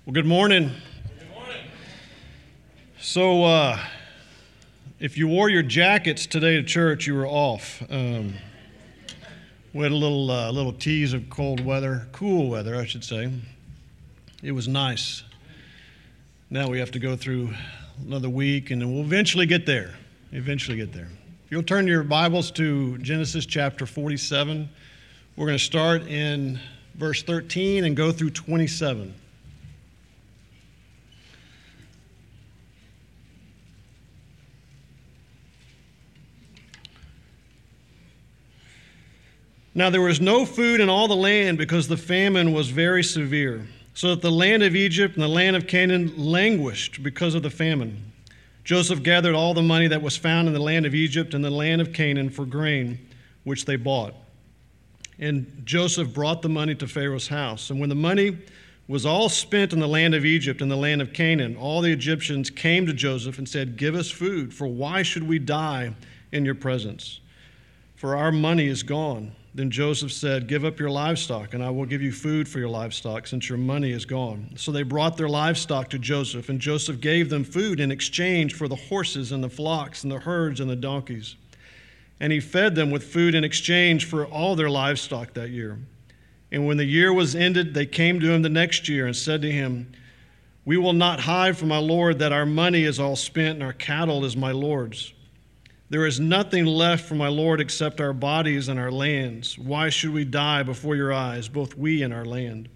Well, good morning. Good morning. So, if you wore your jackets today to church, you were off. We had a little tease of cool weather, I should say. It was nice. Now we have to go through another week, and then we'll eventually get there. If you'll turn your Bibles to Genesis chapter 47, we're going to start in verse 13 and go through 27. Now there was no food in all the land because the famine was very severe, so that the land of Egypt and the land of Canaan languished because of the famine. Joseph gathered all the money that was found in the land of Egypt and the land of Canaan for grain, which they bought. And Joseph brought the money to Pharaoh's house. And when the money was all spent in the land of Egypt and the land of Canaan, all the Egyptians came to Joseph and said, "Give us food, for why should we die in your presence? For our money is gone." Then Joseph said, "Give up your livestock, and I will give you food for your livestock, since your money is gone." So they brought their livestock to Joseph, and Joseph gave them food in exchange for the horses and the flocks and the herds and the donkeys. And he fed them with food in exchange for all their livestock that year. And when the year was ended, they came to him the next year and said to him, "We will not hide from my lord that our money is all spent and our cattle is my lord's. There is nothing left for my lord except our bodies and our lands. Why should we die before your eyes, both we and our land?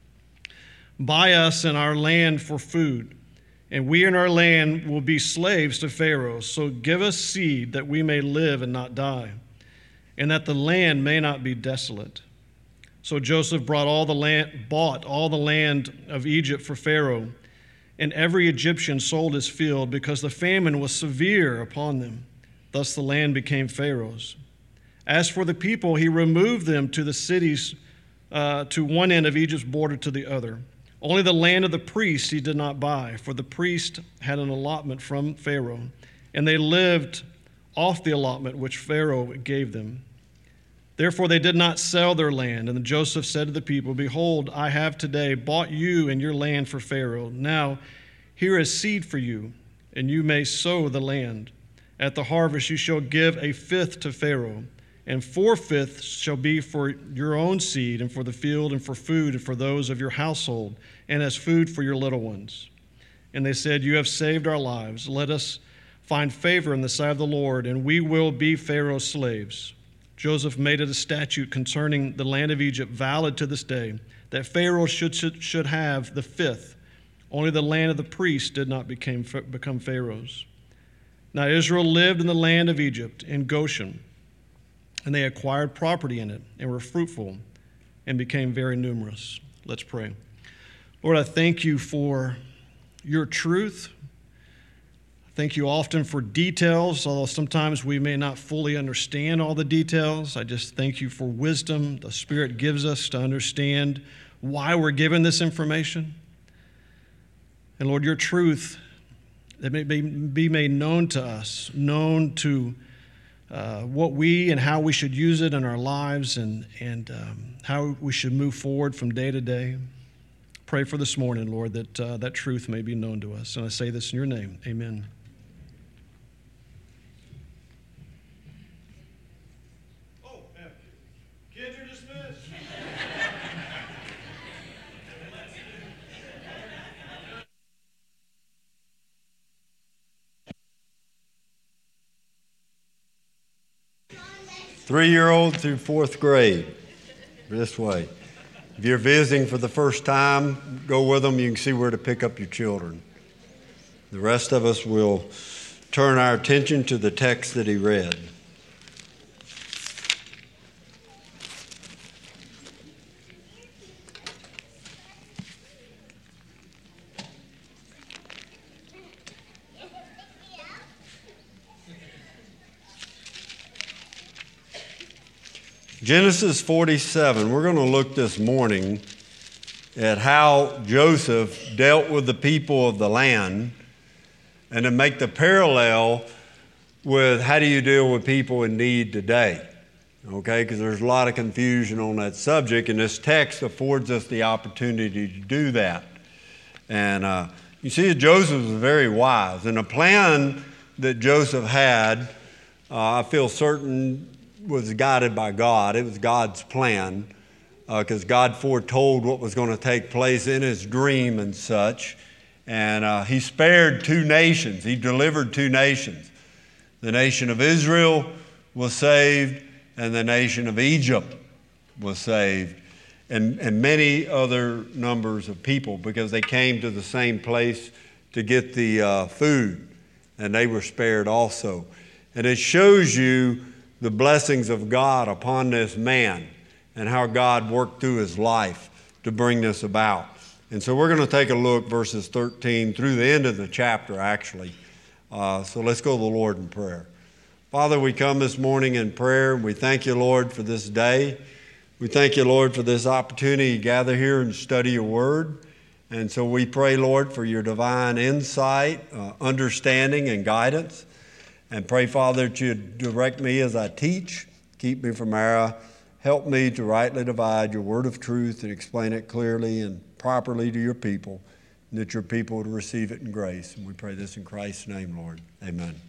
Buy us and our land for food, and we and our land will be slaves to Pharaoh. So give us seed that we may live and not die, and that the land may not be desolate." So Joseph bought all the land of Egypt for Pharaoh, and every Egyptian sold his field because the famine was severe upon them. Thus the land became Pharaoh's. As for the people, he removed them to the cities, to one end of Egypt's border to the other. Only the land of the priests he did not buy, for the priest had an allotment from Pharaoh, and they lived off the allotment which Pharaoh gave them. Therefore they did not sell their land. And Joseph said to the people, "Behold, I have today bought you and your land for Pharaoh. Now here is seed for you, and you may sow the land. At the harvest you shall give a fifth to Pharaoh, and 4/5 shall be for your own seed, and for the field, and for food, and for those of your household, and as food for your little ones." And they said, "You have saved our lives. Let us find favor in the sight of the Lord, and we will be Pharaoh's slaves." Joseph made it a statute concerning the land of Egypt, valid to this day, that Pharaoh should have the fifth. Only the land of the priests did not become Pharaoh's. Now Israel lived in the land of Egypt, in Goshen, and they acquired property in it, and were fruitful, and became very numerous. Let's pray. Lord, I thank you for your truth. Thank you often for details, although sometimes we may not fully understand all the details. I just thank you for wisdom the Spirit gives us to understand why we're given this information. And Lord, your truth, that may be made known to us, known to what we and how we should use it in our lives, and how we should move forward from day to day. Pray for this morning, Lord, that that truth may be known to us. And I say this in your name. Amen. Kids are dismissed. 3-year-old through 4th grade, this way. If you're visiting for the first time, go with them. You can see where to pick up your children. The rest of us will turn our attention to the text that he read. Genesis 47, we're going to look this morning at how Joseph dealt with the people of the land, and to make the parallel with how do you deal with people in need today. Okay, because there's a lot of confusion on that subject, and this text affords us the opportunity to do that. And you see, Joseph was very wise. And the plan that Joseph had, I feel certain, was guided by God. It was God's plan, because God foretold what was going to take place in his dream and such. And he spared two nations. He delivered two nations. The nation of Israel was saved, and the nation of Egypt was saved, and many other numbers of people, because they came to the same place to get the food, and they were spared also. And it shows you the blessings of God upon this man and how God worked through his life to bring this about. And so we're going to take a look, verses 13 through the end of the chapter, actually. So let's go to the Lord in prayer. Father, we come this morning in prayer. We thank you, Lord, for this day. We thank you, Lord, for this opportunity to gather here and study your word. And so we pray, Lord, for your divine insight, understanding, and guidance. And pray, Father, that you direct me as I teach, keep me from error, help me to rightly divide your word of truth and explain it clearly and properly to your people, and that your people would receive it in grace. And we pray this in Christ's name, Lord. Amen.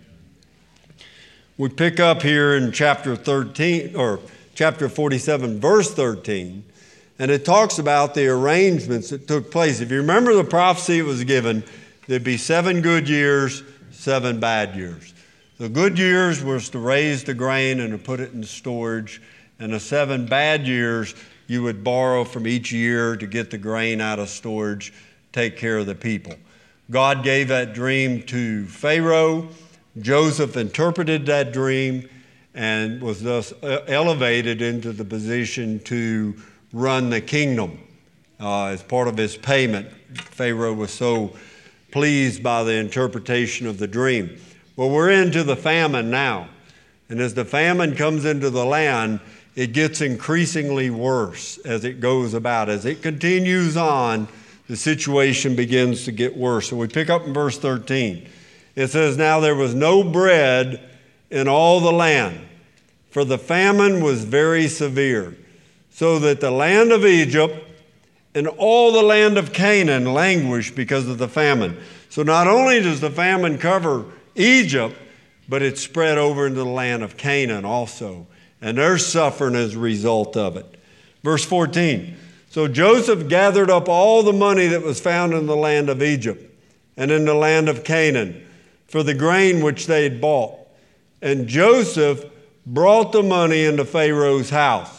We pick up here in chapter 13, or chapter 47, verse 13, and it talks about the arrangements that took place. If you remember the prophecy that was given, there'd be 7 good years, 7 bad years. The good years was to raise the grain and to put it in storage, and the 7 bad years you would borrow from each year to get the grain out of storage, take care of the people. God gave that dream to Pharaoh. Joseph interpreted that dream and was thus elevated into the position to run the kingdom as part of his payment. Pharaoh was so pleased by the interpretation of the dream. Well, we're into the famine now. And as the famine comes into the land, it gets increasingly worse as it goes about. As it continues on, the situation begins to get worse. So we pick up in verse 13. It says, "Now there was no bread in all the land, for the famine was very severe, so that the land of Egypt and all the land of Canaan languished because of the famine." So not only does the famine cover Egypt, but it spread over into the land of Canaan also. And they're suffering as a result of it. Verse 14, "So Joseph gathered up all the money that was found in the land of Egypt and in the land of Canaan for the grain which they had bought. And Joseph brought the money into Pharaoh's house.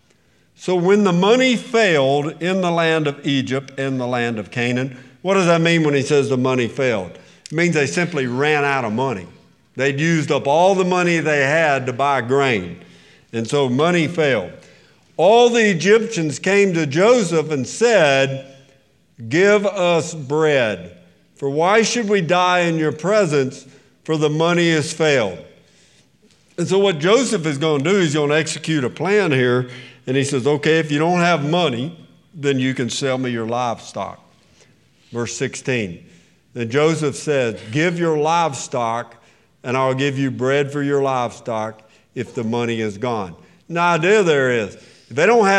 So when the money failed in the land of Egypt and the land of Canaan," what does that mean when he says the money failed? It means they simply ran out of money. They'd used up all the money they had to buy grain. And so money failed. "All the Egyptians came to Joseph and said, 'Give us bread, for why should we die in your presence, for the money has failed?'" And so what Joseph is going to do, he's going to execute a plan here. And he says, "Okay, if you don't have money, then you can sell me your livestock." Verse 16, "Then Joseph said, 'Give your livestock, and I'll give you bread for your livestock if the money is gone.'" And the idea there is, if they don't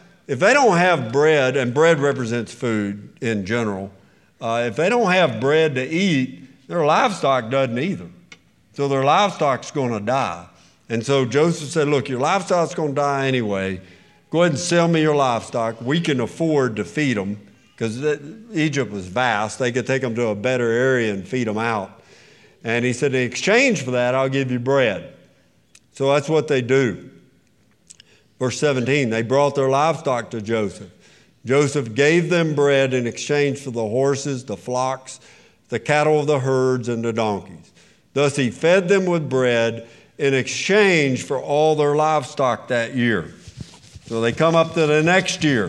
have bread, and bread represents food in general, if they don't have bread to eat, their livestock doesn't either. So their livestock's going to die. And so Joseph said, "Look, your livestock's going to die anyway. Go ahead and sell me your livestock. We can afford to feed them," because Egypt was vast. They could take them to a better area and feed them out. And he said, "In exchange for that, I'll give you bread." So that's what they do. Verse 17, "They brought their livestock to Joseph. Joseph gave them bread in exchange for the horses, the flocks, the cattle of the herds, and the donkeys. Thus he fed them with bread in exchange for all their livestock that year." So they come up to the next year.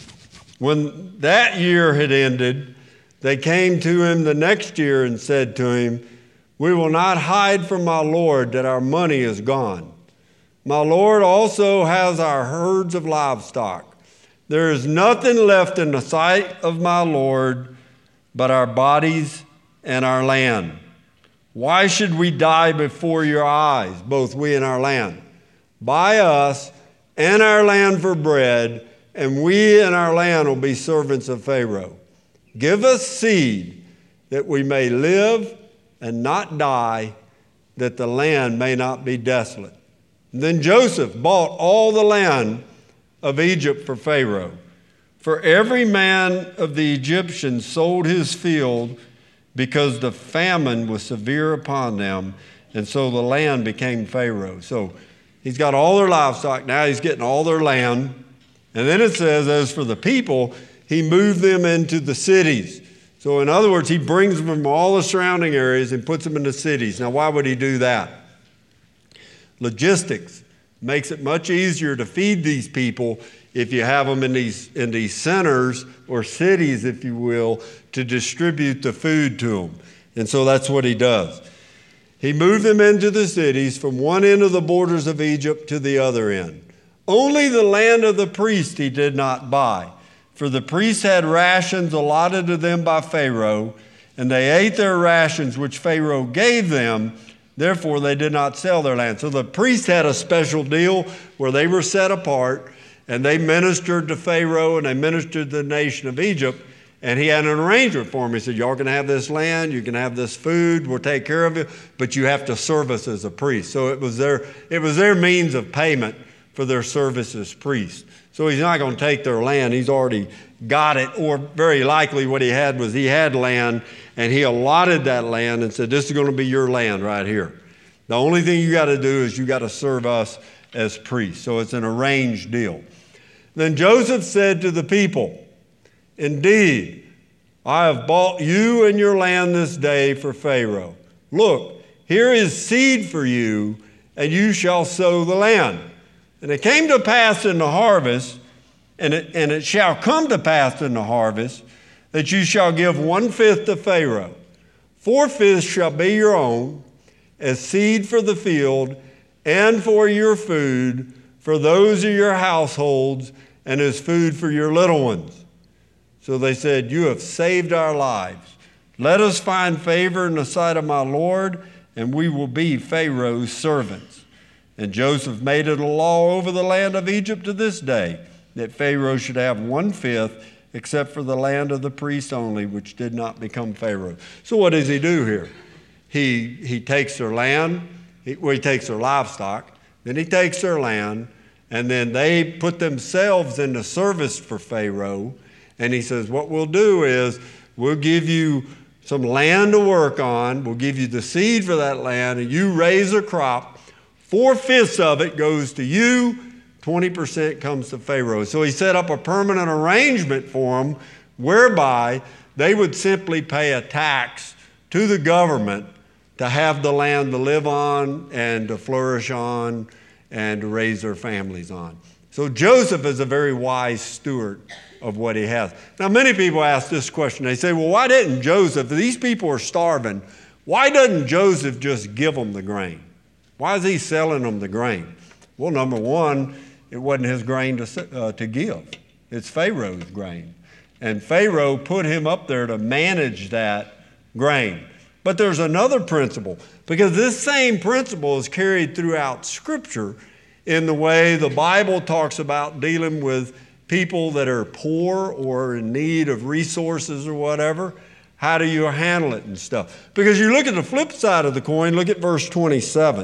When that year had ended, they came to him the next year and said to him, "We will not hide from my lord that our money is gone. My lord also has our herds of livestock. There is nothing left in the sight of my lord but our bodies and our land. Why should we die before your eyes, both we and our land? Buy us and our land for bread, and we and our land will be servants of Pharaoh. Give us seed that we may live and not die, that the land may not be desolate. And then Joseph bought all the land of Egypt for Pharaoh. For every man of the Egyptians sold his field because the famine was severe upon them, and so the land became Pharaoh. So he's got all their livestock, now he's getting all their land. And then it says, as for the people, he moved them into the cities. So in other words, he brings them from all the surrounding areas and puts them in the cities. Now, why would he do that? Logistics makes it much easier to feed these people if you have them in these centers or cities, if you will, to distribute the food to them. And so that's what he does. He moved them into the cities from one end of the borders of Egypt to the other end. Only the land of the priest he did not buy, for the priests had rations allotted to them by Pharaoh, and they ate their rations which Pharaoh gave them. Therefore, they did not sell their land. So the priests had a special deal where they were set apart, and they ministered to Pharaoh, and they ministered to the nation of Egypt. And he had an arrangement for them. He said, y'all can have this land, you can have this food, we'll take care of you, but you have to serve us as a priest. So it was their means of payment for their service as priests. So he's not going to take their land. He's already got it, or very likely what he had was he had land, and he allotted that land and said, this is going to be your land right here. The only thing you got to do is you got to serve us as priests. So it's an arranged deal. Then Joseph said to the people, indeed, I have bought you and your land this day for Pharaoh. Look, here is seed for you, and you shall sow the land. And it came to pass in the harvest, and it shall come to pass in the harvest, that you shall give 1/5 to Pharaoh. 4/5 shall be your own, as seed for the field, and for your food, for those of your households, and as food for your little ones. So they said, you have saved our lives. Let us find favor in the sight of my Lord, and we will be Pharaoh's servants. And Joseph made it a law over the land of Egypt to this day, that Pharaoh should have 1/5, except for the land of the priests only, which did not become Pharaoh. So what does he do here? He takes their land, he takes their livestock, then he takes their land, and then they put themselves into service for Pharaoh. And he says, what we'll do is we'll give you some land to work on, we'll give you the seed for that land, and you raise a crop. 4/5 of it goes to you, 20% comes to Pharaoh. So he set up a permanent arrangement for them whereby they would simply pay a tax to the government to have the land to live on and to flourish on and to raise their families on. So Joseph is a very wise steward of what he has. Now, many people ask this question. They say, well, why didn't Joseph, these people are starving, why doesn't Joseph just give them the grain? Why is he selling them the grain? Well, number one, it wasn't his grain to give. It's Pharaoh's grain. And Pharaoh put him up there to manage that grain. But there's another principle, because this same principle is carried throughout Scripture in the way the Bible talks about dealing with people that are poor or in need of resources or whatever. How do you handle it and stuff? Because you look at the flip side of the coin, look at verse 27.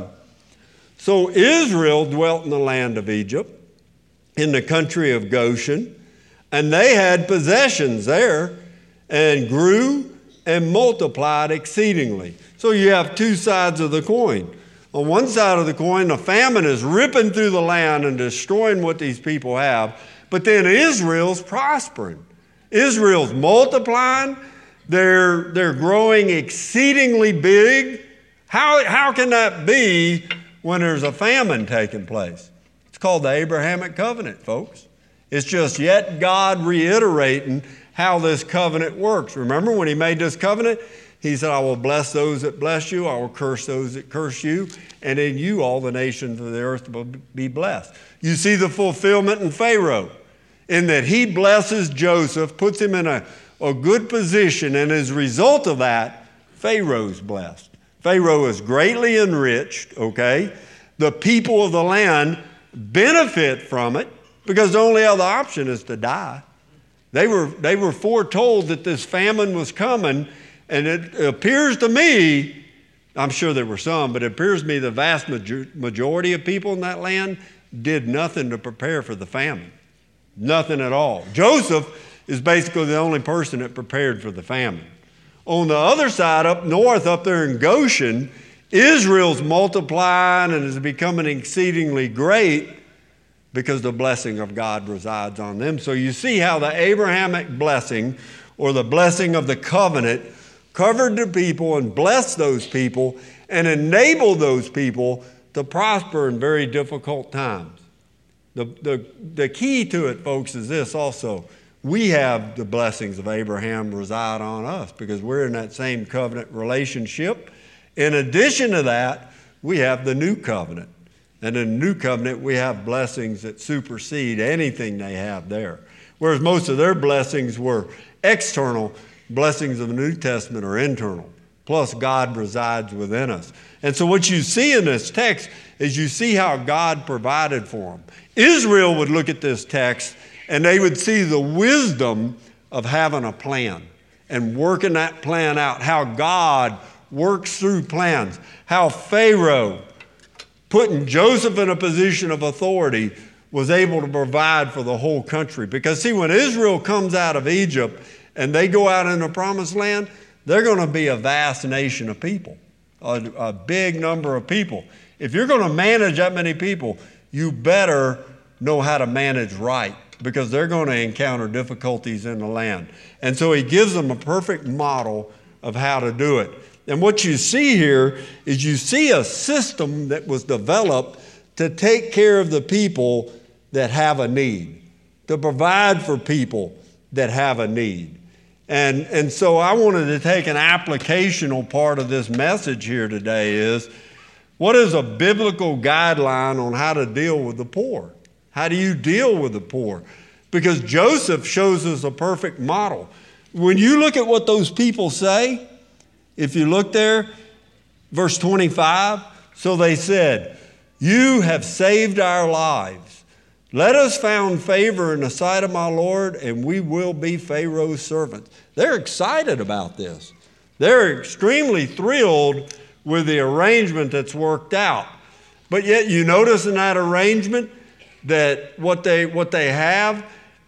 So Israel dwelt in the land of Egypt, in the country of Goshen, and they had possessions there and grew and multiplied exceedingly. So you have two sides of the coin. On one side of the coin, the famine is ripping through the land and destroying what these people have, but then Israel's prospering. Israel's multiplying. They're growing exceedingly big. How can that be when there's a famine taking place? It's called the Abrahamic covenant, folks. It's just yet God reiterating how this covenant works. Remember when he made this covenant? He said, I will bless those that bless you. I will curse those that curse you. And in you all the nations of the earth will be blessed. You see the fulfillment in Pharaoh, in that he blesses Joseph, puts him in a good position, and as a result of that, Pharaoh's blessed. Pharaoh is greatly enriched, okay? The people of the land benefit from it because the only other option is to die. They were foretold that this famine was coming, and it appears to me, I'm sure there were some, but it appears to me the vast majority of people in that land did nothing to prepare for the famine. Nothing at all. Joseph is basically the only person that prepared for the famine. On the other side, up north, up there in Goshen, Israel's multiplying and is becoming exceedingly great because the blessing of God resides on them. So you see how the Abrahamic blessing, or the blessing of the covenant, covered the people and blessed those people and enabled those people to prosper in very difficult times. The key to it, folks, is this also. We have the blessings of Abraham reside on us because we're in that same covenant relationship. In addition to that, we have the new covenant. And in the new covenant, we have blessings that supersede anything they have there. Whereas most of their blessings were external, blessings of the New Testament are internal. Plus, God resides within us. And so what you see in this text is you see how God provided for them. Israel would look at this text and they would see the wisdom of having a plan and working that plan out, how God works through plans, how Pharaoh, putting Joseph in a position of authority, was able to provide for the whole country. Because see, when Israel comes out of Egypt and they go out in the promised land, they're going to be a vast nation of people, a big number of people. If you're going to manage that many people, you better know how to manage right, because they're going to encounter difficulties in the land. And so he gives them a perfect model of how to do it. And what you see here is you see a system that was developed to take care of the people that have a need, to provide for people that have a need. And so I wanted to take an applicational part of this message here today is, what is a biblical guideline on how to deal with the poor? How do you deal with the poor? Because Joseph shows us a perfect model. When you look at what those people say, if you look there, verse 25, so they said, "You have saved our lives. Let us find favor in the sight of my Lord, and we will be Pharaoh's servants." They're excited about this. They're extremely thrilled with the arrangement that's worked out. But yet you notice in that arrangement that what they have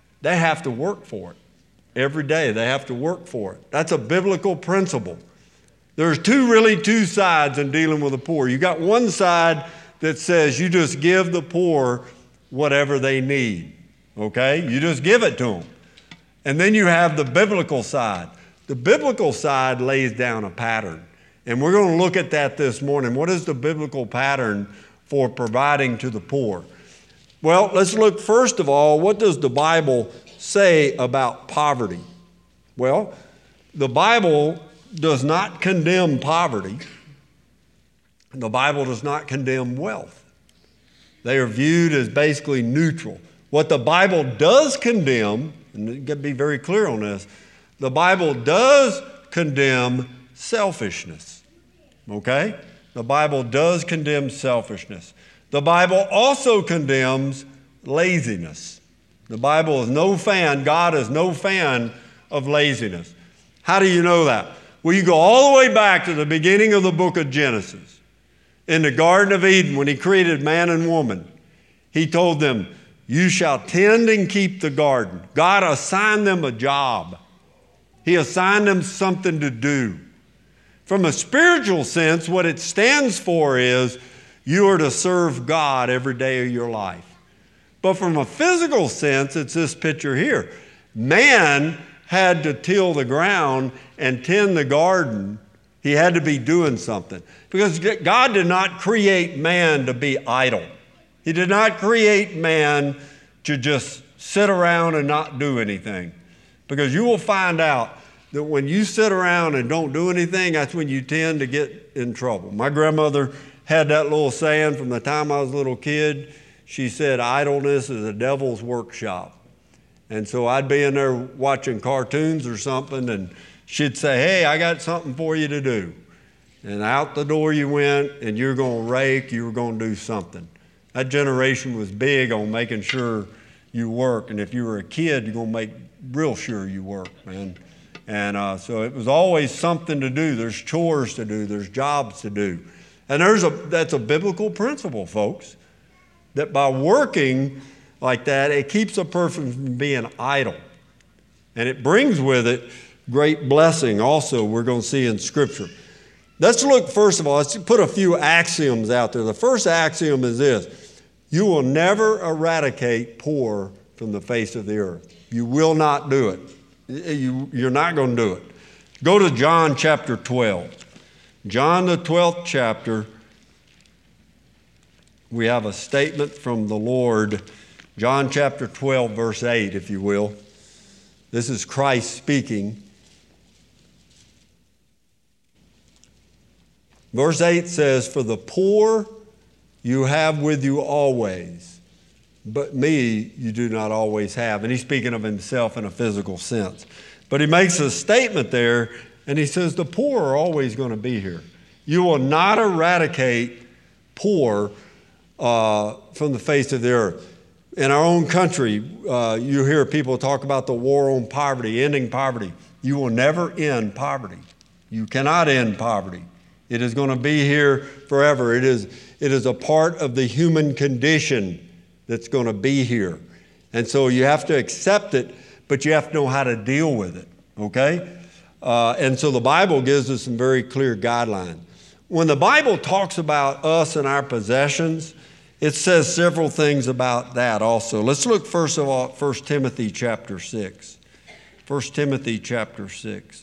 to work for it. Every day they have to work for it. That's a biblical principle. There's two sides in dealing with the poor. You got one side that says you just give the poor whatever they need, okay? You just give it to them. And then you have the biblical side. The biblical side lays down a pattern. And we're going to look at that this morning. What is the biblical pattern for providing to the poor? Well, let's look first of all, what does the Bible say about poverty? Well, the Bible does not condemn poverty. The Bible does not condemn wealth. They are viewed as basically neutral. What the Bible does condemn, and you got to be very clear on this, the Bible does condemn selfishness. Okay? The Bible does condemn selfishness. The Bible also condemns laziness. The Bible is no fan, God is no fan of laziness. How do you know that? Well, you go all the way back to the beginning of the book of Genesis. In the Garden of Eden, when he created man and woman, he told them, "You shall tend and keep the garden." God assigned them a job. He assigned them something to do. From a spiritual sense, what it stands for is you are to serve God every day of your life. But from a physical sense, it's this picture here. Man had to till the ground and tend the garden. He had to be doing something. Because God did not create man to be idle. He did not create man to just sit around and not do anything. Because you will find out that when you sit around and don't do anything, that's when you tend to get in trouble. My grandmother had that little saying from the time I was a little kid. She said, "Idleness is a devil's workshop." And so I'd be in there watching cartoons or something, and she'd say, "Hey, I got something for you to do." And out the door you went, and you're going to rake, you were going to do something. That generation was big on making sure you work. And if you were a kid, you're going to make real sure you work, man. And so it was always something to do. There's chores to do. There's jobs to do. And that's a biblical principle, folks, that by working like that, it keeps a person from being idle. And it brings with it great blessing also, we're going to see in Scripture. Let's look, first of all, let's put a few axioms out there. The first axiom is this: you will never eradicate poor from the face of the earth. You will not do it. You're not going to do it. Go to John chapter 12. John, the 12th chapter, we have a statement from the Lord. John chapter 12, verse 8, if you will. This is Christ speaking. Verse 8 says, "For the poor you have with you always, but me you do not always have." And he's speaking of himself in a physical sense. But he makes a statement there, and he says the poor are always going to be here. You will not eradicate poor from the face of the earth. In our own country, you hear people talk about the war on poverty, ending poverty. You will never end poverty. You cannot end poverty. It is going to be here forever. It is a part of the human condition that's going to be here. And so you have to accept it, but you have to know how to deal with it, okay? And so the Bible gives us some very clear guidelines. When the Bible talks about us and our possessions, it says several things about that also. Let's look first of all at 1 Timothy chapter 6. 1 Timothy chapter 6.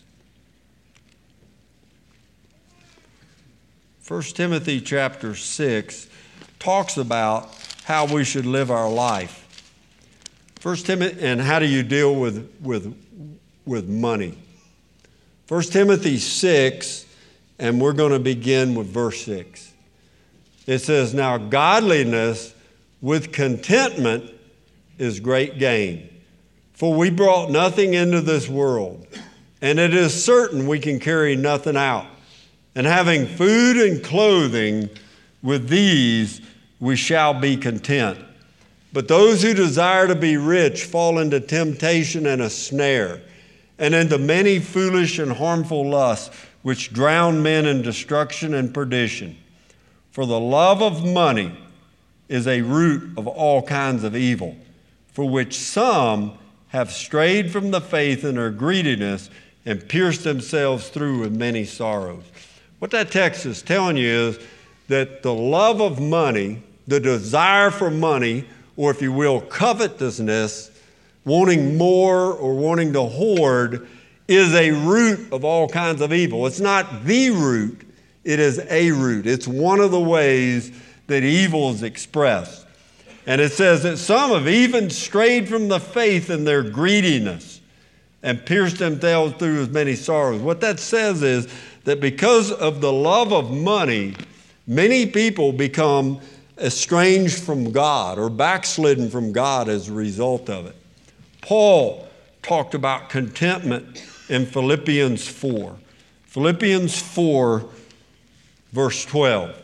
1 Timothy chapter 6 talks about how we should live our life. 1 Timothy, and how do you deal with money? 1 Timothy 6, and we're going to begin with verse 6. It says, "Now godliness with contentment is great gain. For we brought nothing into this world, and it is certain we can carry nothing out. And having food and clothing, with these we shall be content. But those who desire to be rich fall into temptation and a snare, and into many foolish and harmful lusts, which drown men in destruction and perdition. For the love of money is a root of all kinds of evil, for which some have strayed from the faith in their greediness and pierced themselves through with many sorrows." What that text is telling you is that the love of money, the desire for money, or if you will, covetousness, wanting more or wanting to hoard, is a root of all kinds of evil. It's not the root, it is a root. It's one of the ways that evil is expressed. And it says that some have even strayed from the faith in their greediness and pierced themselves through with many sorrows. What that says is that because of the love of money, many people become estranged from God or backslidden from God as a result of it. Paul talked about contentment in Philippians 4. Philippians 4, verse 12.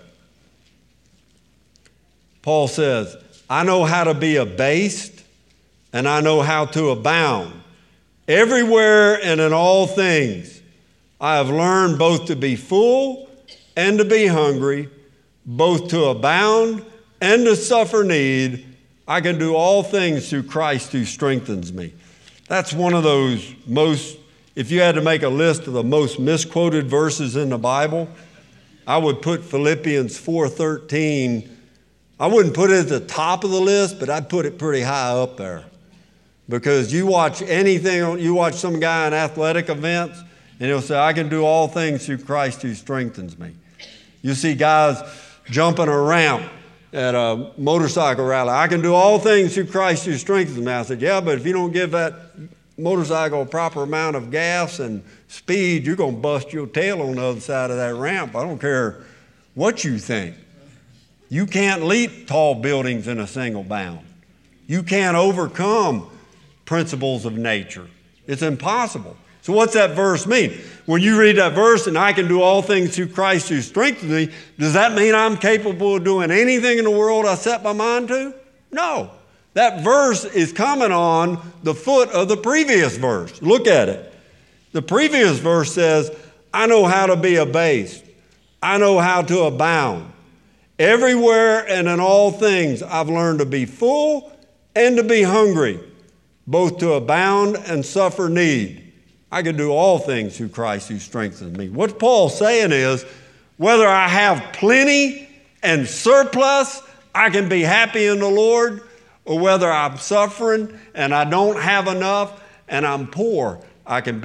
Paul says, "I know how to be abased, and I know how to abound. Everywhere and in all things, I have learned both to be full and to be hungry, both to abound and to suffer need. I can do all things through Christ who strengthens me." That's one of those if you had to make a list of the most misquoted verses in the Bible, I would put Philippians 4:13. I wouldn't put it at the top of the list, but I'd put it pretty high up there. Because you watch some guy in athletic events, and he'll say, "I can do all things through Christ who strengthens me." You see guys jumping a ramp at a motorcycle rally. "I can do all things through Christ who strengthens me." I said, "Yeah, but if you don't give that motorcycle a proper amount of gas and speed, you're going to bust your tail on the other side of that ramp. I don't care what you think. You can't leap tall buildings in a single bound. You can't overcome principles of nature. It's impossible." So what's that verse mean? When you read that verse, "and I can do all things through Christ who strengthens me," does that mean I'm capable of doing anything in the world I set my mind to? No. That verse is coming on the foot of the previous verse. Look at it. The previous verse says, I know how to be abased. I know how to abound. Everywhere and in all things I've learned to be full and to be hungry, both to abound and suffer need. I can do all things through Christ who strengthens me. What Paul's saying is, whether I have plenty and surplus, I can be happy in the Lord, or whether I'm suffering and I don't have enough and I'm poor, I can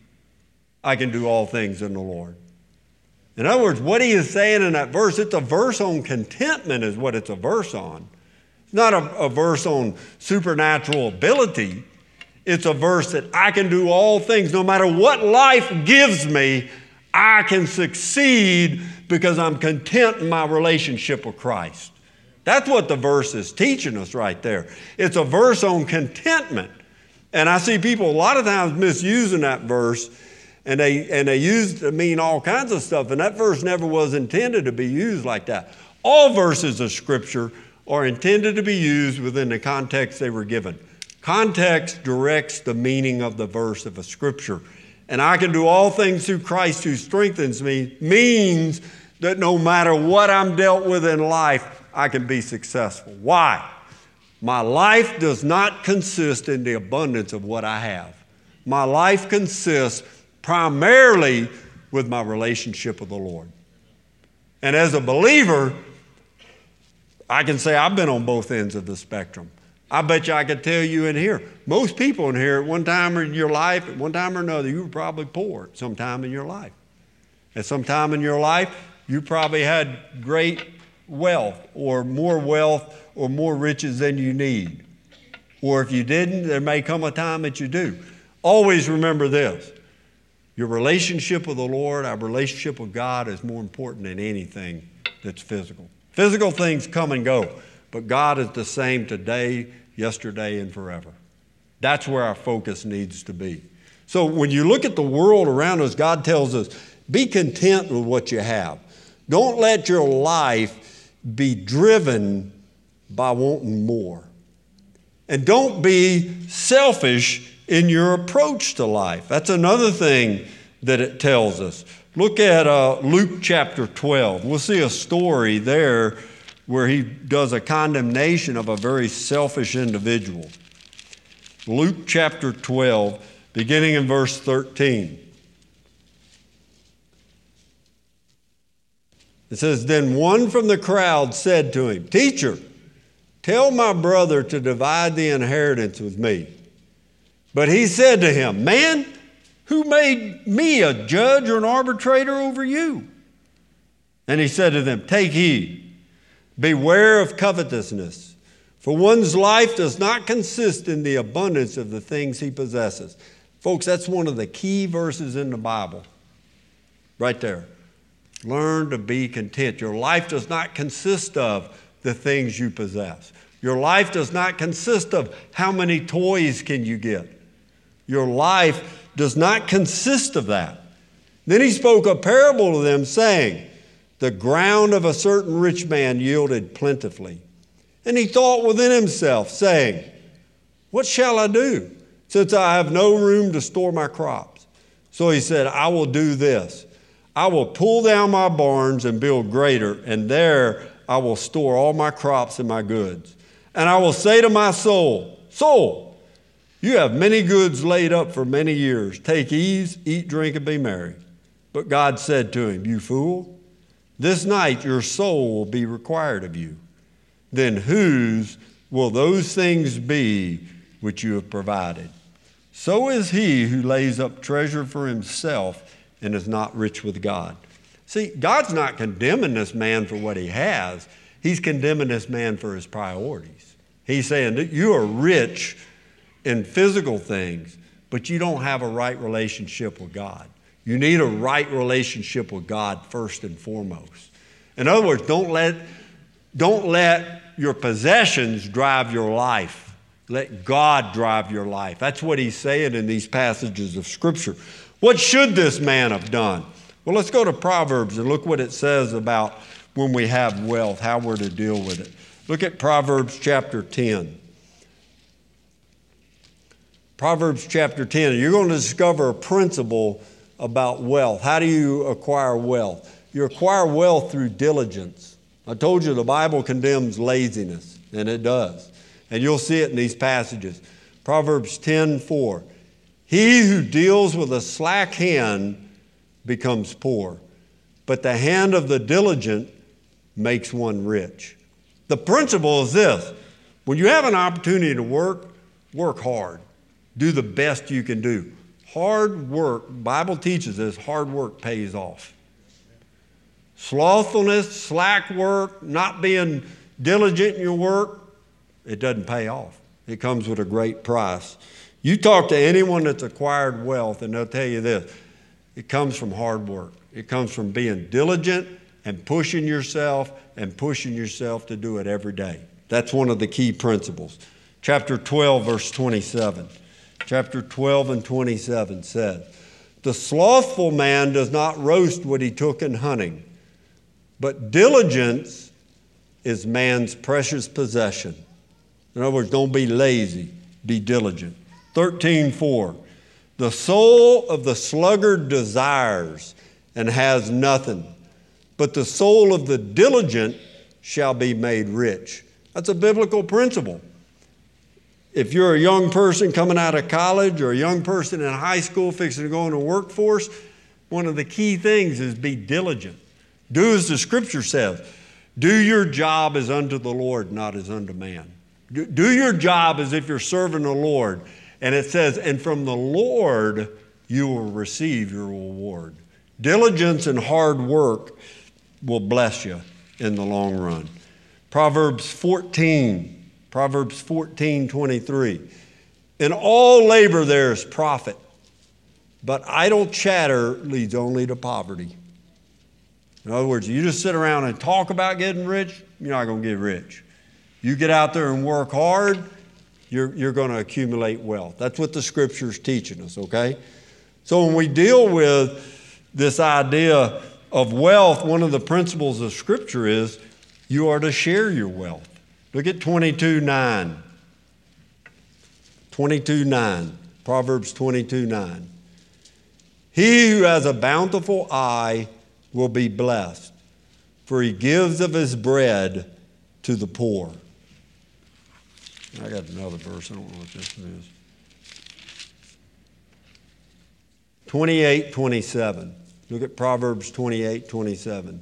do all things in the Lord. In other words, what he is saying in that verse, it's a verse on contentment is what it's a verse on. It's not a verse on supernatural ability. It's a verse that I can do all things. No matter what life gives me, I can succeed because I'm content in my relationship with Christ. That's what the verse is teaching us right there. It's a verse on contentment. And I see people a lot of times misusing that verse, and they use it to mean all kinds of stuff, and that verse never was intended to be used like that. All verses of Scripture are intended to be used within the context they were given. Context directs the meaning of the verse of a Scripture. And I can do all things through Christ who strengthens me means that no matter what I'm dealt with in life, I can be successful. Why? My life does not consist in the abundance of what I have. My life consists primarily with my relationship with the Lord. And as a believer, I can say I've been on both ends of the spectrum. I bet you I could tell you in here, most people in here at one time in your life, at one time or another, you were probably poor at some time in your life. At some time in your life, you probably had great wealth or more riches than you need. Or if you didn't, there may come a time that you do. Always remember this. Your relationship with the Lord, our relationship with God is more important than anything that's physical. Physical things come and go, but God is the same today, yesterday, and forever. That's where our focus needs to be. So when you look at the world around us, God tells us, be content with what you have. Don't let your life be driven by wanting more. And don't be selfish in your approach to life. That's another thing that it tells us. Look at Luke chapter 12. We'll see a story there where he does a condemnation of a very selfish individual. Luke chapter 12, beginning in verse 13. It says, Then one from the crowd said to him, Teacher, tell my brother to divide the inheritance with me. But he said to him, Man, who made me a judge or an arbitrator over you? And he said to them, Take heed, beware of covetousness, for one's life does not consist in the abundance of the things he possesses. Folks, that's one of the key verses in the Bible, right there. Learn to be content. Your life does not consist of the things you possess. Your life does not consist of how many toys can you get. Your life does not consist of that. Then he spoke a parable to them, saying, The ground of a certain rich man yielded plentifully. And he thought within himself, saying, What shall I do, since I have no room to store my crops? So he said, I will do this. I will pull down my barns and build greater, and there I will store all my crops and my goods. And I will say to my soul, Soul, you have many goods laid up for many years. Take ease, eat, drink, and be merry. But God said to him, You fool, this night your soul will be required of you. Then whose will those things be which you have provided? So is he who lays up treasure for himself and is not rich with God. See, God's not condemning this man for what he has. He's condemning this man for his priorities. He's saying that you are rich in physical things, but you don't have a right relationship with God. You need a right relationship with God first and foremost. In other words, don't let your possessions drive your life. Let God drive your life. That's what he's saying in these passages of Scripture. What should this man have done? Well, let's go to Proverbs and look what it says about when we have wealth, how we're to deal with it. Look at Proverbs chapter 10. Proverbs chapter 10. You're going to discover a principle about wealth. How do you acquire wealth? You acquire wealth through diligence. I told you the Bible condemns laziness, and it does. And you'll see it in these passages. Proverbs 10:4. He who deals with a slack hand becomes poor, but the hand of the diligent makes one rich. The principle is this: when you have an opportunity to work hard. Do the best you can do. Hard work, Bible teaches us, hard work pays off. Slothfulness, slack work, not being diligent in your work, it doesn't pay off. It comes with a great price. You talk to anyone that's acquired wealth and they'll tell you this: it comes from hard work. It comes from being diligent and pushing yourself to do it every day. That's one of the key principles. Chapter 12, verse 27. Chapter 12 and 27 says, the slothful man does not roast what he took in hunting, but diligence is man's precious possession. In other words, don't be lazy, be diligent. 13:4, the soul of the sluggard desires and has nothing, but the soul of the diligent shall be made rich. That's a biblical principle. If you're a young person coming out of college or a young person in high school fixing to go in the workforce, one of the key things is be diligent. Do as the Scripture says. Do your job as unto the Lord, not as unto man. Do your job as if you're serving the Lord. And it says, and from the Lord you will receive your reward. Diligence and hard work will bless you in the long run. Proverbs 14:23. In all labor there is profit, but idle chatter leads only to poverty. In other words, you just sit around and talk about getting rich, you're not going to get rich. You get out there and work hard, you're going to accumulate wealth. That's what the Scripture's teaching us, okay? So when we deal with this idea of wealth, one of the principles of Scripture is you are to share your wealth. Look at 22:9. 22:9. Proverbs 22:9. He who has a bountiful eye will be blessed, for he gives of his bread to the poor. I got another verse. I don't know what this is. 28:27. Look at Proverbs 28:27.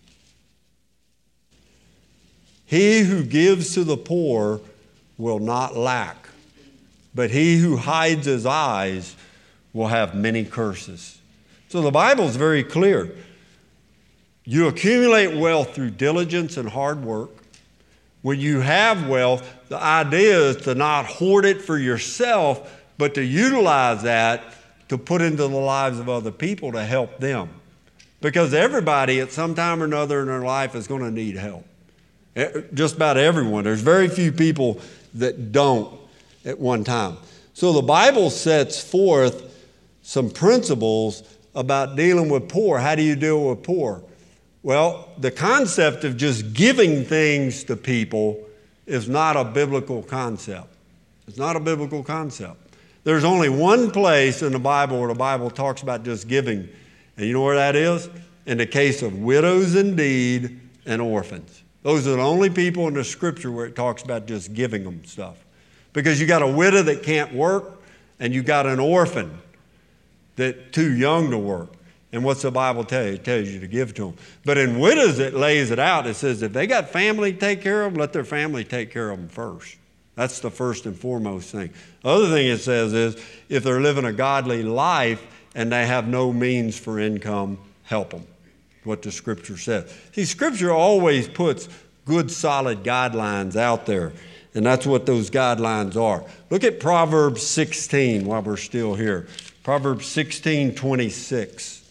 He who gives to the poor will not lack, but he who hides his eyes will have many curses. So the Bible is very clear. You accumulate wealth through diligence and hard work. When you have wealth, the idea is to not hoard it for yourself, but to utilize that to put into the lives of other people to help them. Because everybody at some time or another in their life is going to need help. Just about everyone. There's very few people that don't at one time. So the Bible sets forth some principles about dealing with poor. How do you deal with poor? Well, the concept of just giving things to people is not a biblical concept. It's not a biblical concept. There's only one place in the Bible where the Bible talks about just giving. And you know where that is? In the case of widows indeed and orphans. Those are the only people in the Scripture where it talks about just giving them stuff. Because you got a widow that can't work, and you got an orphan that's too young to work. And what's the Bible tell you? It tells you to give to them. But in widows, it lays it out. It says if they got family to take care of them, let their family take care of them first. That's the first and foremost thing. The other thing it says is if they're living a godly life and they have no means for income, help them. What the Scripture says. See, Scripture always puts good, solid guidelines out there, and that's what those guidelines are. Look at Proverbs 16 while we're still here. Proverbs 16:26.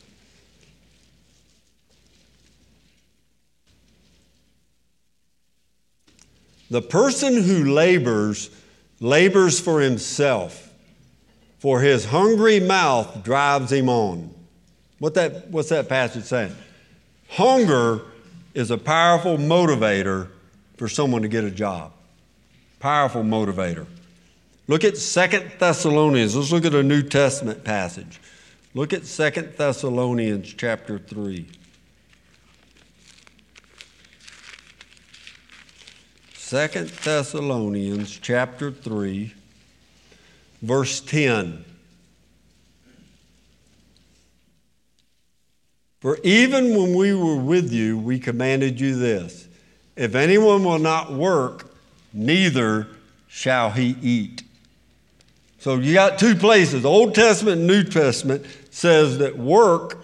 The person who labors for himself, for his hungry mouth drives him on. What's that passage saying? Hunger is a powerful motivator for someone to get a job. Powerful motivator. Look at 2 Thessalonians. Let's look at a New Testament passage. Look at 2 Thessalonians chapter 3. 2 Thessalonians chapter 3, verse 10. For even when we were with you, we commanded you this: if anyone will not work, neither shall he eat. So you got two places. Old Testament and New Testament says that work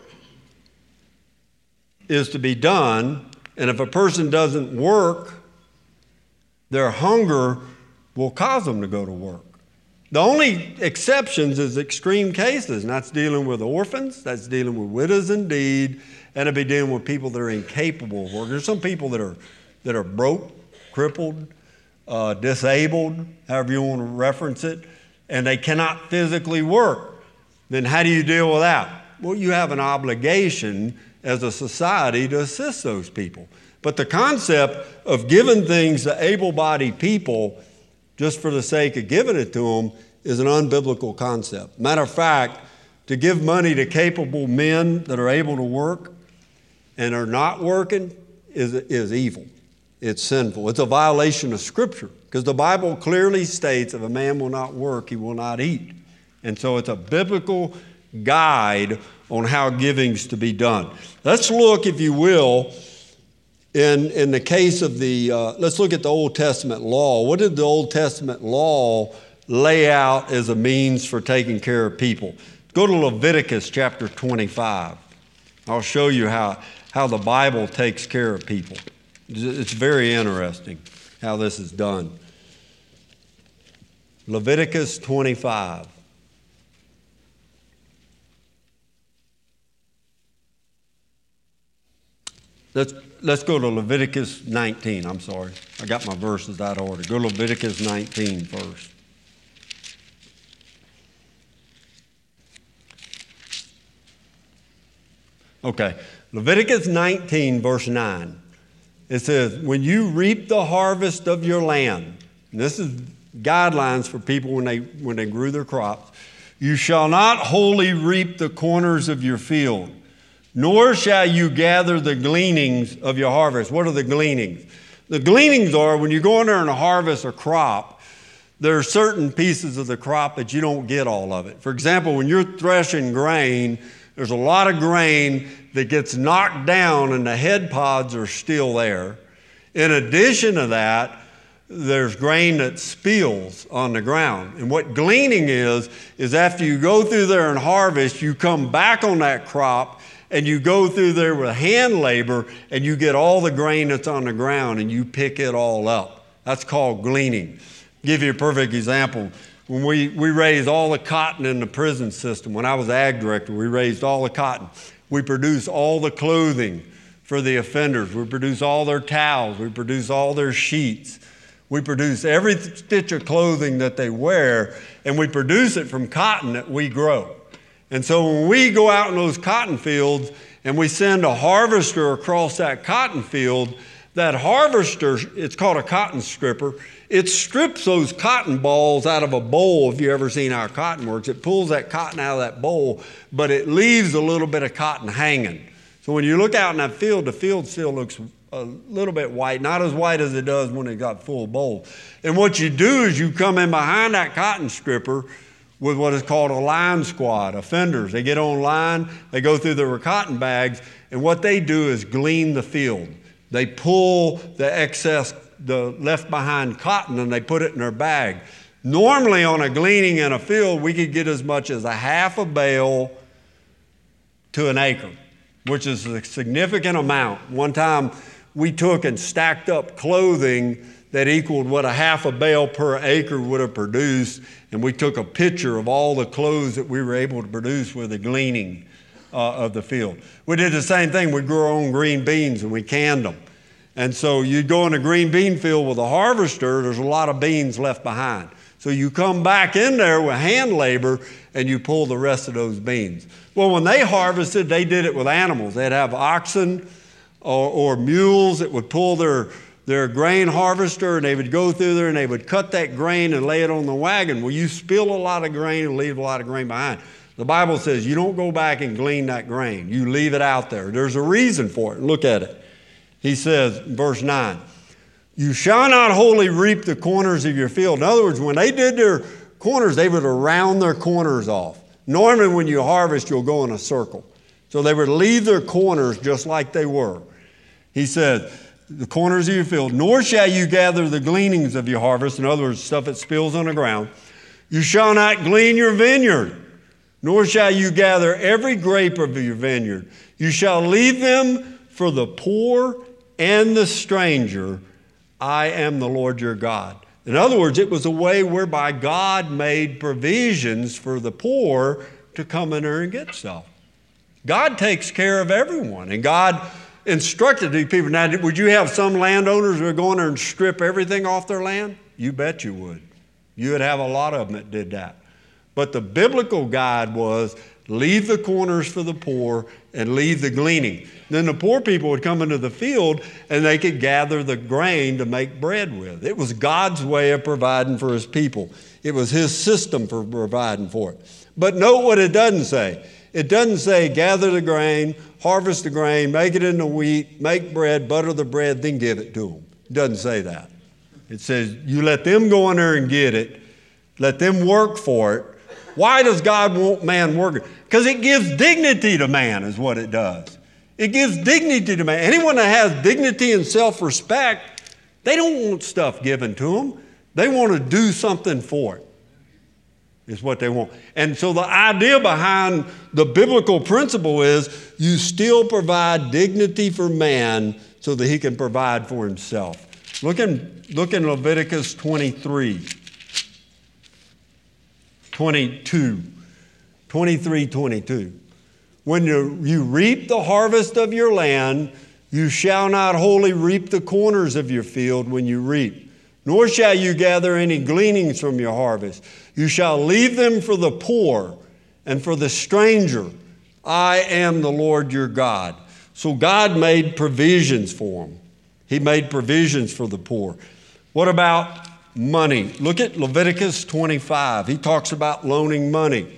is to be done, and if a person doesn't work, their hunger will cause them to go to work. The only exceptions is extreme cases, and that's dealing with orphans, that's dealing with widows indeed, and it'll be dealing with people that are incapable of work. There's some people that are broke, crippled, disabled, however you want to reference it, and they cannot physically work. Then how do you deal with that? Well, you have an obligation as a society to assist those people. But the concept of giving things to able-bodied people just for the sake of giving it to them is an unbiblical concept. Matter of fact, to give money to capable men that are able to work and are not working is evil. It's sinful. It's a violation of Scripture, because the Bible clearly states if a man will not work, he will not eat. And so it's a biblical guide on how giving's to be done. Let's look, if you will, in the case of let's look at the Old Testament law. What did the Old Testament law lay out as a means for taking care of people? Go to Leviticus chapter 25. I'll show you how the Bible takes care of people. It's very interesting how this is done. Leviticus 25. Let's go to Leviticus 19. I'm sorry. I got my verses out of order. Go to Leviticus 19 first. Okay. Leviticus 19, verse 9. It says, when you reap the harvest of your land, and this is guidelines for people when they grew their crops, you shall not wholly reap the corners of your field, nor shall you gather the gleanings of your harvest. What are the gleanings? The gleanings are when you go in there and harvest a crop, there are certain pieces of the crop that you don't get all of it. For example, when you're threshing grain, there's a lot of grain that gets knocked down and the head pods are still there. In addition to that, there's grain that spills on the ground. And what gleaning is after you go through there and harvest, you come back on that crop and you go through there with hand labor and you get all the grain that's on the ground and you pick it all up. That's called gleaning. I'll give you a perfect example. When we raised all the cotton in the prison system, when I was ag director, we raised all the cotton. We produced all the clothing for the offenders. We produced all their towels. We produced all their sheets. We produce every stitch of clothing that they wear, and we produce it from cotton that we grow. And so when we go out in those cotton fields and we send a harvester across that cotton field, that harvester, it's called a cotton stripper, it strips those cotton balls out of a bowl. If you've ever seen how cotton works, it pulls that cotton out of that bowl, but it leaves a little bit of cotton hanging. So when you look out in that field, the field still looks a little bit white, not as white as it does when it got full bowl. And what you do is you come in behind that cotton stripper with what is called a line squad, offenders. They get on line, they go through their cotton bags, and what they do is glean the field. They pull the excess, the left behind cotton, and they put it in their bag. Normally on a gleaning in a field, we could get as much as a half a bale to an acre, which is a significant amount. One time we took and stacked up clothing that equaled what a half a bale per acre would have produced, and we took a picture of all the clothes that we were able to produce with the gleaning of the field. We did the same thing. We grew our own green beans and we canned them. And so you go in a green bean field with a harvester, there's a lot of beans left behind. So you come back in there with hand labor and you pull the rest of those beans. Well, when they harvested, they did it with animals. They'd have oxen or mules that would pull their their grain harvester, and they would go through there and they would cut that grain and lay it on the wagon. Well, you spill a lot of grain and leave a lot of grain behind. The Bible says you don't go back and glean that grain. You leave it out there. There's a reason for it. Look at it. He says, verse 9, you shall not wholly reap the corners of your field. In other words, when they did their corners, they would round their corners off. Normally when you harvest, you'll go in a circle. So they would leave their corners just like they were. He said, the corners of your field, nor shall you gather the gleanings of your harvest. In other words, stuff that spills on the ground. You shall not glean your vineyard, nor shall you gather every grape of your vineyard. You shall leave them for the poor and the stranger. I am the Lord your God. In other words, it was a way whereby God made provisions for the poor to come in there and get stuff. God takes care of everyone, and God instructed these people. Now, would you have some landowners who are going there and strip everything off their land? You bet you would. You would have a lot of them that did that. But the biblical guide was leave the corners for the poor and leave the gleaning. Then the poor people would come into the field and they could gather the grain to make bread with. It was God's way of providing for his people. It was his system for providing for it. But note what it doesn't say. It doesn't say gather the grain, harvest the grain, make it into wheat, make bread, butter the bread, then give it to them. It doesn't say that. It says you let them go in there and get it. Let them work for it. Why does God want man working? Because it gives dignity to man is what it does. It gives dignity to man. Anyone that has dignity and self-respect, they don't want stuff given to them. They want to do something for it. Is what they want. And so the idea behind the biblical principle is you still provide dignity for man so that he can provide for himself. Look in Leviticus 23, 22. When you reap the harvest of your land, you shall not wholly reap the corners of your field when you reap, nor shall you gather any gleanings from your harvest. You shall leave them for the poor and for the stranger. I am the Lord your God. So God made provisions for them. He made provisions for the poor. What about money? Look at Leviticus 25. He talks about loaning money.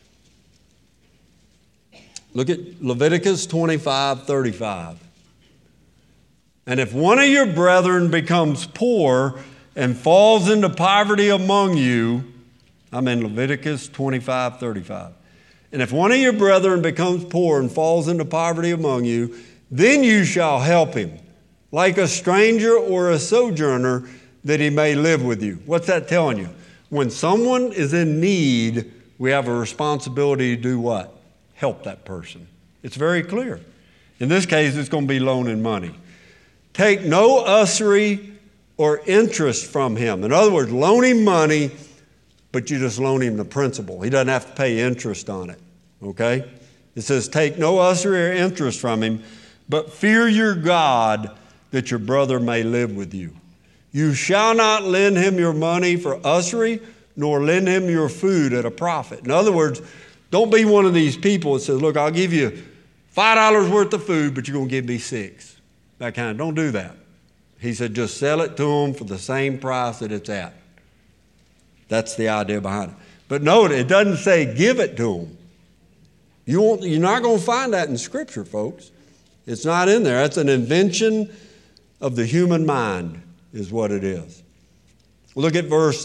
Look at Leviticus 25:35. And if one of your brethren becomes poor and falls into poverty among you, I'm in Leviticus 25:35. And if one of your brethren becomes poor and falls into poverty among you, then you shall help him, like a stranger or a sojourner, that he may live with you. What's that telling you? When someone is in need, we have a responsibility to do what? Help that person. It's very clear. In this case, it's going to be loaning money. Take no usury or interest from him. In other words, loan him money, but you just loan him the principal. He doesn't have to pay interest on it, okay? It says, take no usury or interest from him, but fear your God that your brother may live with you. You shall not lend him your money for usury, nor lend him your food at a profit. In other words, don't be one of these people that says, look, I'll give you $5 worth of food, but you're going to give me $6. That kind of, don't do that. He said, just sell it to them for the same price that it's at. That's the idea behind it. But note, it doesn't say give it to them. You're not going to find that in Scripture, folks. It's not in there. That's an invention of the human mind is what it is. Look at verse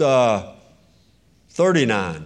39.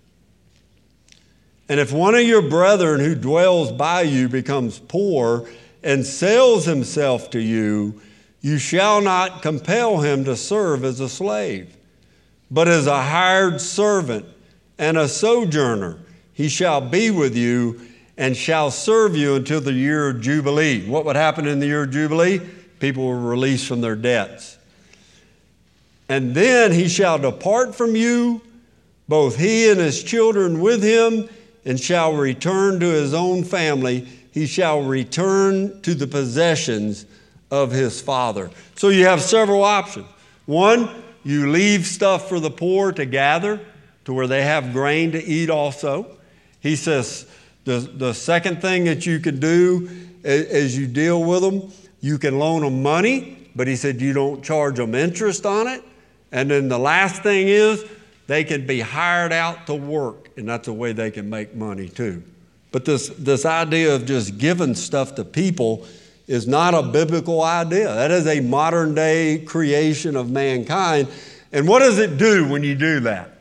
And if one of your brethren who dwells by you becomes poor and sells himself to you, you shall not compel him to serve as a slave, but as a hired servant and a sojourner. He shall be with you and shall serve you until the year of Jubilee. What would happen in the year of Jubilee? People were released from their debts. And then he shall depart from you, both he and his children with him, and shall return to his own family. He shall return to the possessions of his father. So you have several options. One, you leave stuff for the poor to gather to where they have grain to eat also. He says the second thing that you can do as you deal with them, you can loan them money but he said you don't charge them interest on it. And then the last thing is they can be hired out to work, and that's a way they can make money too. But this idea of just giving stuff to people is not a biblical idea. That is a modern day creation of mankind. And what does it do when you do that?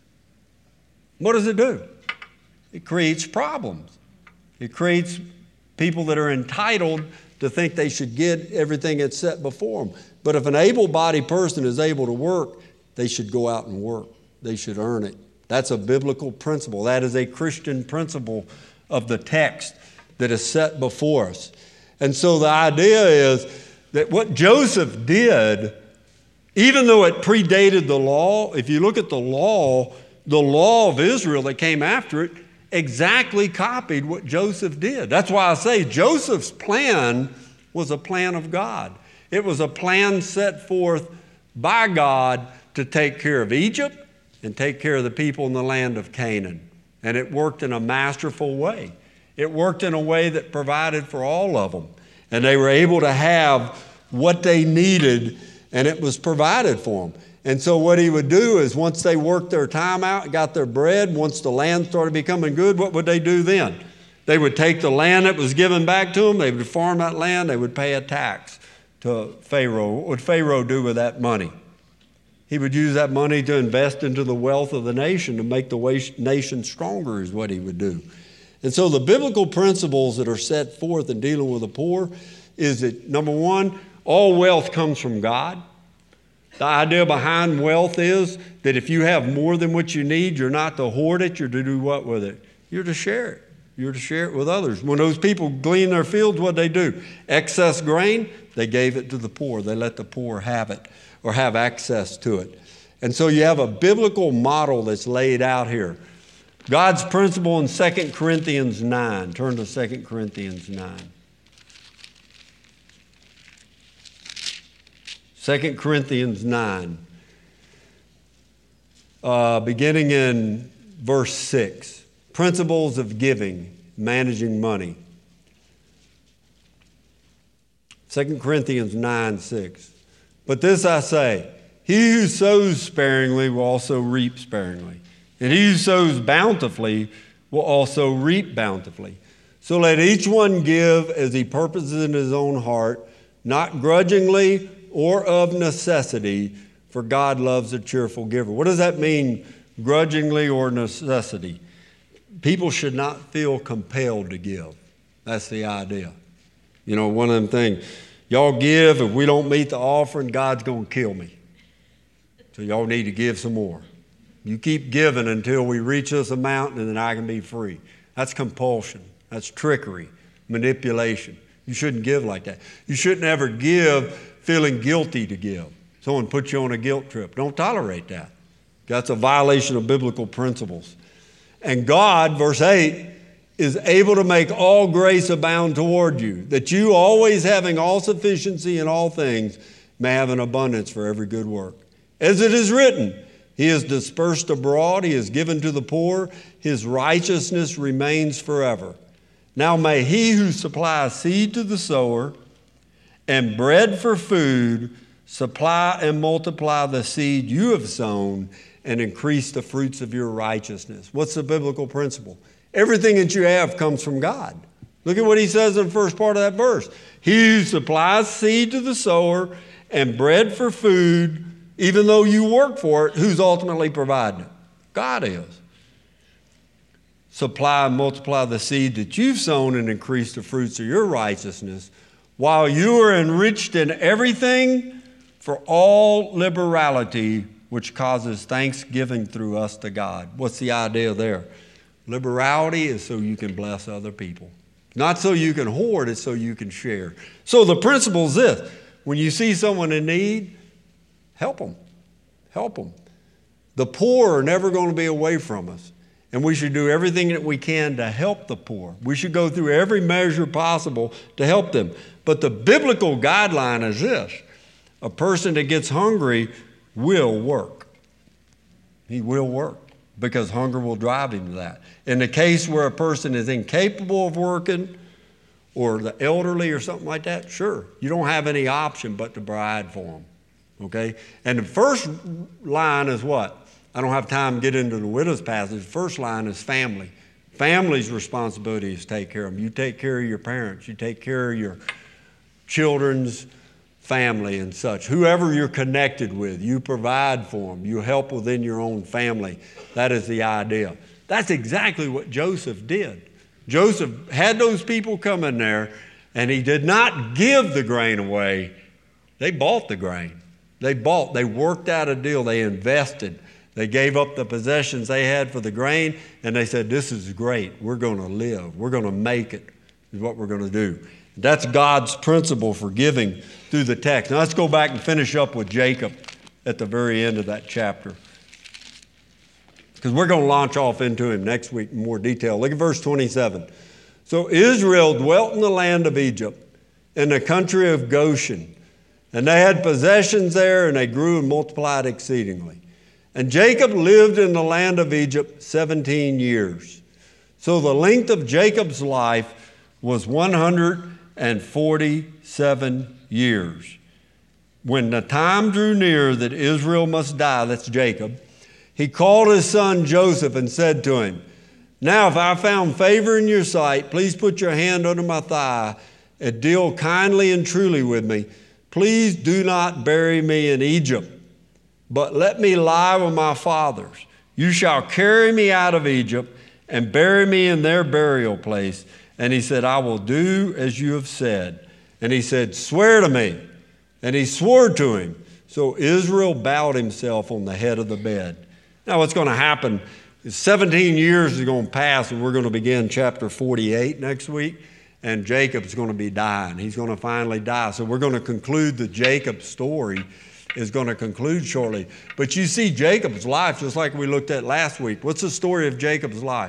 What does it do? It creates problems. It creates people that are entitled to think they should get everything that's set before them. But if an able-bodied person is able to work, they should go out and work. They should earn it. That's a biblical principle. That is a Christian principle of the text that is set before us. And so the idea is that what Joseph did, even though it predated the law, if you look at the law of Israel that came after it, exactly copied what Joseph did. That's why I say Joseph's plan was a plan of God. It was a plan set forth by God to take care of Egypt and take care of the people in the land of Canaan. And it worked in a masterful way. It worked in a way that provided for all of them. And they were able to have what they needed, and it was provided for them. And so what he would do is once they worked their time out, got their bread, once the land started becoming good, what would they do then? They would take the land that was given back to them, they would farm that land, they would pay a tax to Pharaoh. What would Pharaoh do with that money? He would use that money to invest into the wealth of the nation, to make the nation stronger is what he would do. And so the biblical principles that are set forth in dealing with the poor is that, number one, all wealth comes from God. The idea behind wealth is that if you have more than what you need, you're not to hoard it, you're to do what with it? You're to share it. You're to share it with others. When those people glean their fields, what they do? Excess grain, they gave it to the poor. They let the poor have it or have access to it. And so you have a biblical model that's laid out here. God's principle in 2 Corinthians 9. Turn to 2 Corinthians 9. 2 Corinthians 9, beginning in verse 6. Principles of giving, managing money. 2 Corinthians 9, 6. But this I say, he who sows sparingly will also reap sparingly. And he who sows bountifully will also reap bountifully. So let each one give as he purposes in his own heart, not grudgingly or of necessity, for God loves a cheerful giver. What does that mean, grudgingly or necessity? People should not feel compelled to give. That's the idea. You know, one of them things, y'all give, if we don't meet the offering, God's going to kill me. So y'all need to give some more. You keep giving until we reach this amount and then I can be free. That's compulsion. That's trickery, manipulation. You shouldn't give like that. You shouldn't ever give feeling guilty to give. Someone puts you on a guilt trip. Don't tolerate that. That's a violation of biblical principles. And God, verse 8, is able to make all grace abound toward you, that you, always having all sufficiency in all things, may have an abundance for every good work. As it is written, he is dispersed abroad, he is given to the poor, his righteousness remains forever. Now may he who supplies seed to the sower and bread for food supply and multiply the seed you have sown and increase the fruits of your righteousness. What's the biblical principle? Everything that you have comes from God. Look at what he says in the first part of that verse. He who supplies seed to the sower and bread for food, even though you work for it, who's ultimately providing it? God is. Supply and multiply the seed that you've sown and increase the fruits of your righteousness, while you are enriched in everything for all liberality, which causes thanksgiving through us to God. What's the idea there? Liberality is so you can bless other people. Not so you can hoard, it's so you can share. So the principle is this. When you see someone in need, help them. Help them. The poor are never going to be away from us. And we should do everything that we can to help the poor. We should go through every measure possible to help them. But the biblical guideline is this. A person that gets hungry will work. He will work because hunger will drive him to that. In the case where a person is incapable of working or the elderly or something like that, sure. You don't have any option but to provide for them, okay? And the first line is what? I don't have time to get into the widow's passage. The first line is family. Family's responsibility is to take care of them. You take care of your parents. You take care of your children's family and such. Whoever you're connected with, you provide for them. You help within your own family. That is the idea. That's exactly what Joseph did. Joseph had those people come in there, and he did not give the grain away. They bought the grain. They worked out a deal. They invested. They gave up the possessions they had for the grain, and they said, this is great. We're going to live. We're going to make it, is what we're going to do. That's God's principle for giving through the text. Now let's go back and finish up with Jacob at the very end of that chapter, because we're going to launch off into him next week in more detail. Look at verse 27. So Israel dwelt in the land of Egypt, in the country of Goshen, and they had possessions there, and they grew and multiplied exceedingly. And Jacob lived in the land of Egypt 17 years. So the length of Jacob's life was 147 years. When the time drew near that Israel must die, that's Jacob, he called his son Joseph and said to him, now if I found favor in your sight, please put your hand under my thigh and deal kindly and truly with me. Please do not bury me in Egypt, but let me lie with my fathers. You shall carry me out of Egypt and bury me in their burial place. And he said, I will do as you have said. And he said, swear to me. And he swore to him. So Israel bowed himself on the head of the bed. Now what's going to happen is 17 years is going to pass, and we're going to begin chapter 48 next week. And Jacob's going to be dying. He's going to finally die. So we're going to conclude the Jacob story is going to conclude shortly. But you see Jacob's life, just like we looked at last week. What's the story of Jacob's life?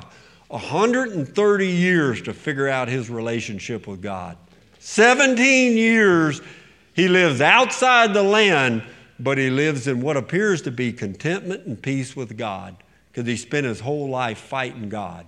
130 years to figure out his relationship with God. 17 years he lives outside the land, but he lives in what appears to be contentment and peace with God, because he spent his whole life fighting God.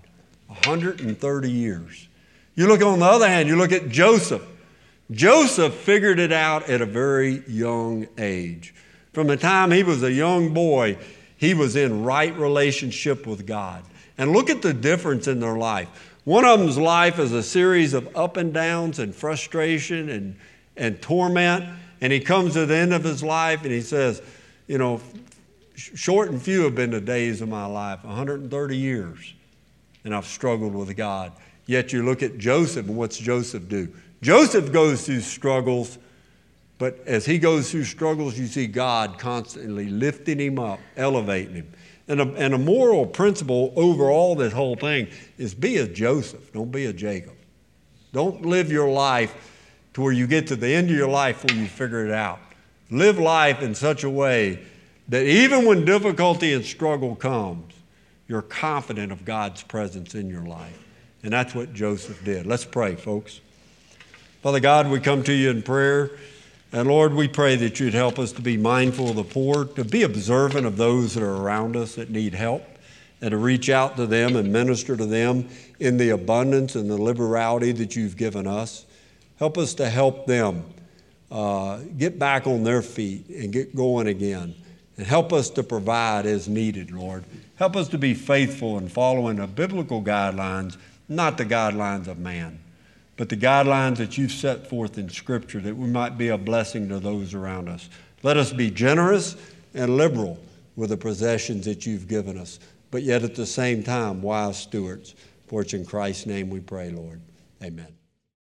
130 years. You look on the other hand, you look at Joseph. Joseph figured it out at a very young age. From the time he was a young boy, he was in right relationship with God. And look at the difference in their life. One of them's life is a series of up and downs and frustration and torment. And he comes to the end of his life and he says, you know, short and few have been the days of my life, 130 years. And I've struggled with God. Yet you look at Joseph, and what's Joseph do? Joseph goes through struggles, but as he goes through struggles, you see God constantly lifting him up, elevating him. And a moral principle over all this whole thing is be a Joseph, don't be a Jacob. Don't live your life to where you get to the end of your life where you figure it out. Live life in such a way that even when difficulty and struggle comes, you're confident of God's presence in your life. And that's what Joseph did. Let's pray, folks. Father God, we come to you in prayer. And Lord, we pray that you'd help us to be mindful of the poor, to be observant of those that are around us that need help, and to reach out to them and minister to them in the abundance and the liberality that you've given us. Help us to help them get back on their feet and get going again. And help us to provide as needed, Lord. Help us to be faithful in following the biblical guidelines, not the guidelines of man, but the guidelines that you've set forth in Scripture, that we might be a blessing to those around us. Let us be generous and liberal with the possessions that you've given us, but yet at the same time, wise stewards. For it's in Christ's name we pray, Lord. Amen.